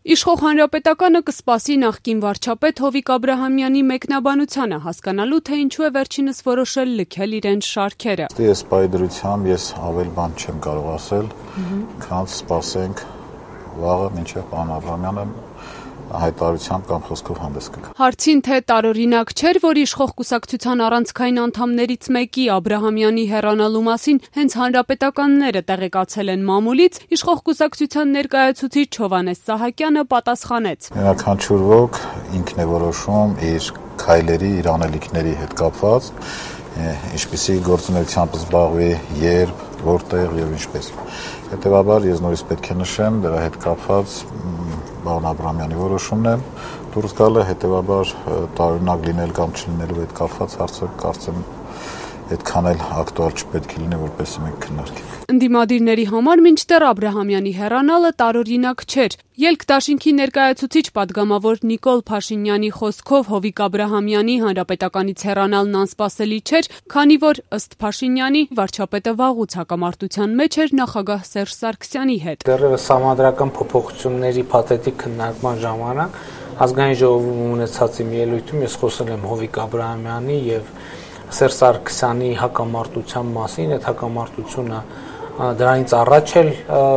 Իշխող հանրապետականը կսպասի նախկին վարչապետ Հովիկ Աբրահամյանի մեկնաբանությանը, հասկանալու թե ինչու է վերջինս որոշել լքել իրենց շարքերը։ Ես պայդրությամբ ես ավել բան չեմ կարող ասել, քան սպասենք վաղը մինչև պարոն Աբրահամյանը հայտարարությամբ կամ խոսքով հանդես կգա։ Հարցին թե տարօրինակ չէր, որ իշխող կուսակցության առանցքային անդամներից մեկի Աբրահամյանի հեռանալու մասին հենց հանրապետականները տեղեկացել են մամուլից, իշխող կուսակցության ներկայացուցիչ Հովհաննես Սահակյանը պատասխանեց. Յուրաքանչյուր ոք ինքն է որոշում իր քայլերի, իր անելիքների հետ կապված, ինչպիսի գործունեությամբ զբաղվի, երբ, որտեղ եւ ինչպես։ Հետևաբար ես նորից պետք է նշեմ, դրա հետ կապված պարոն Աբրահամյանի որոշումն է դուրս գալը, հետևաբար տարօրինակ լինել կամ չլինելու հետ կապված հարցը կարծեմ այդքան էլ ակտուալ չպետք է լինի, որպեսզի մենք քննարկենք։ Ընդդիմադիրների համար մինչդեռ Աբրահամյանի հեռանալը տարօրինակ չէր։ Ելք դաշինքի ներկայացուցիչ պատգամավոր Նիկոլ Փաշինյանի խոսքով Հովիկ Աբրահամյանի հանրապետականից հեռանալն անսպասելի չէր, քանի որ ըստ Փաշինյանի վարչապետը վաղուց հակամարտության մեջ էր նախագահ Սերժ Սարգսյանի հետ։ Դեռևս համանդրական փոփոխությունների փաթեթիկ քննարկման ժամանակ ազգային ժողովում ունեցած իմ ելույթում ես խոսել եմ Հովիկ Աբրահամյանի եւ Սերժ Սարգսյանի հակամարտության մասին, այդ հակամարտությունը դրանից առաջ էլ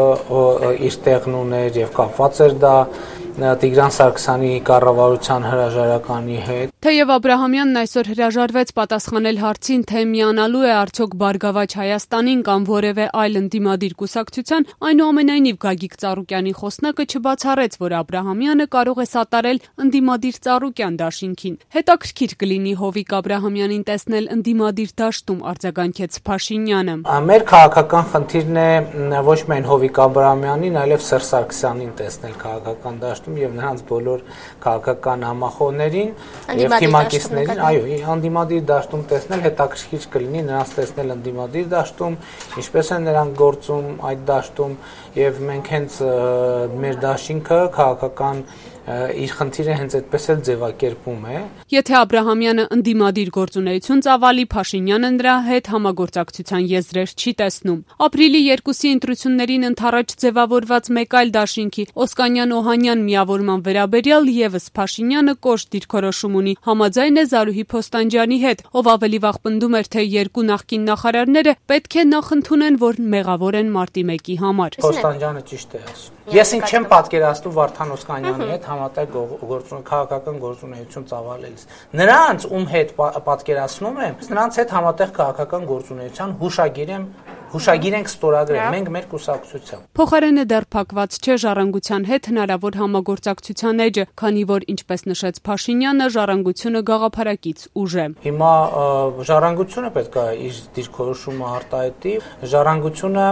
իր տեղն ուներ եւ կապված էր դա Տիգրան Սարգսյանի կառավարության հրաժարականի հետ։ Թեև Աբրահամյանն այսօր հրաժարվեց պատասխանել հարցին, թե միանալու է արդյոք Բարգավաճ Հայաստանին կամ որևէ այլ ընդդիմադիր կուսակցության, այնուամենայնիվ Գագիկ Ծառուկյանի խոսնակը չբացառեց, որ Աբրահամյանը կարող է սատարել ընդդիմադիր Ծառուկյան դաշինքին։ Հետաքրքիր կլինի Հովիկ Աբրահամյանին տեսնել ընդդիմադիր դաշտում, արձագանքեց Փաշինյանը։ Մեր քաղաքական խնդիրն է ոչ միայն Հովիկ Աբրահամյանին, այլև Սերժ Սարգսյանին տեսնել քաղաքական դաշտում եւ նրանց բոլոր քաղաքական համախոհներին եւ թիմակիցներին, այո, անդիմադիր դաշտում տեսնել հետաքրքիր կլինի նրանց տեսնել անդիմադիր դաշտում, ինչպես են նրանք գործում այդ դաշտում եւ մենք հենց մեր դաշինքը քաղաքական իր խնդիրը հենց այդպես էլ ձևակերպում է։ Եթե Աբրահամյանը ընդդիմադիր գործունեություն ծավալի, Փաշինյանը նրա հետ համագործակցության եզրեր չի տեսնում։ Ապրիլի 2-ի ընտրություններին ընդառաջ ձևավորված մեկ այլ դաշինքի Օսկանյան-Օհանյան միավորման վերաբերյալ եւս Փաշինյանը կոշտ դիրքորոշում ունի, համաձայն է Զարուհի Փոստանջյանի հետ, ով ավելի վաղ պնդում էր, թե երկու նախկին նախարարները պետք է նախընդունեն, որ մեղավոր են մարտի 1-ի համար։ Փոստանջյանը ճիշտ է ասում։ Ես ինձ չեմ պատկերացնում Վարդան Օսկանյանի հետ համատեղ քաղաքական գործունեություն ծավալելիս։ Նրանց ում հետ պատկերացնում եմ, նրանց հետ համատեղ քաղաքական գործունեության հուշագիր ենք ստորագրել մենք մեր կուսակցությամբ։ Փոխարենը դեռ փակված չէ Ժառանգության հետ հնարավոր համագործակցության էջը, քանի որ ինչպես նշեց Փաշինյանը, Ժառանգությունը գաղափարակից ուժ է։ Հիմա Ժառանգությունը պետք է իր դիրքորոշումը արտահայտի։ Ժառանգությունը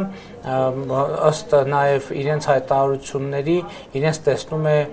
ըստ նաև իրենց հայտարարությունների իրենց տեսնում է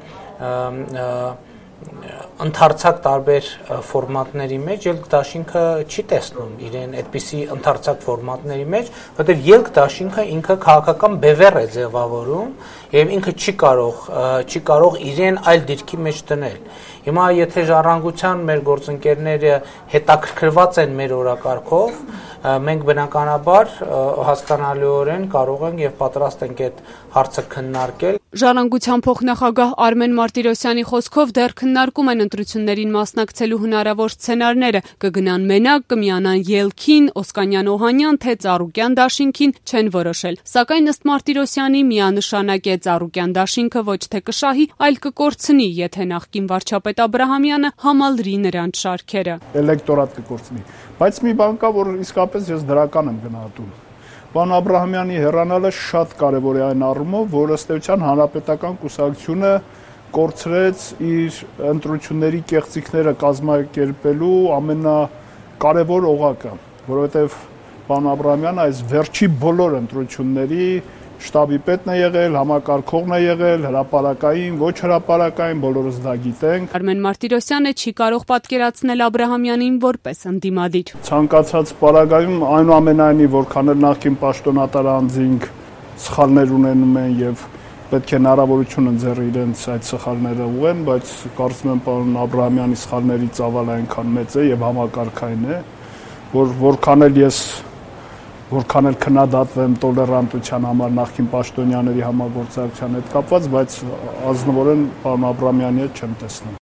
ընդարձակ տարբեր ֆորմատների մեջ ելք դաշինքը չի տեսնում իրեն այդպիսի ընդարձակ ֆորմատների մեջ, որտեղ ելք դաշինքը ինքը քաղաքական բևեռ է ձևավորում եւ ինքը չի կարող իրեն այլ դիրքի մեջ դնել։ Հիմա եթե Ժառանգության մեր գործընկերները հետաքրքրված են մեր օրակարգով, մենք բնականաբար հասկանալիորեն կարող ենք եւ պատրաստ ենք այդ հարցը քննարկել։ Ժառանգության փոխնախագահ Արմեն Մարտիրոսյանի խոսքով դեռ քննարկում են ընտրություններին մասնակցելու հնարավոր սցենարները, կգնան մենակ, կմիանան ելքին, Օսկանյան-Օհանյան, թե Ծառուկյան դաշինքին չեն որոշել։ Սակայն ըստ Մարտիրոսյանի միանշանակ է Ծառուկյան դաշինքը ոչ թե կշահի, այլ կկորցնի, եթե նախկին վարչապետ Աբրահամյանը համալրի նրանց շարքերը։ Էլեկտորատ կկորցնի, բայց մի բան կա, որ իսկապես ես դրական եմ գնահատում։ Պարոն Աբրահամյանի հեռանալը շատ կարևոր է այն առումով, որ ըստ էության հանրապետական կուսակցությունը կորցրեց իր ընտրությունների կեղծիքները կազմակերպելու ամենակարևոր օղակը, որովհետև պարոն Աբրահամյանը այս վերջի բոլոր ընտրությունների շտաբի պետն է եղել, համակարգողն է եղել, հրապարակային, ոչ հրապարակային, բոլորս դա գիտենք։ Արմեն Մարտիրոսյանը չի կարող պատկերացնել Աբրահամյանին որպես ընդդիմադիր։ Ցանկացած պարագայում այնուամենայնիվ որքան էլ նախկին պաշտոնատար անձինք սխալներ ունենում են եւ պետք է հնարավորություն ընձեռ իրենց այդ սխալները ուղեն, բայց կարծում եմ պարոն Աբրահամյանի սխալների ծավալը այնքան մեծ է եւ համակարգային է, որ որքան էլ ես որքան էլ քննադատվեմ տոլերանտության համար նախկին պաշտոնյաների համագործակցության հետ կապված, բայց ազնվորեն պարոն Աբրամյանի հետ չեմ տեսնում։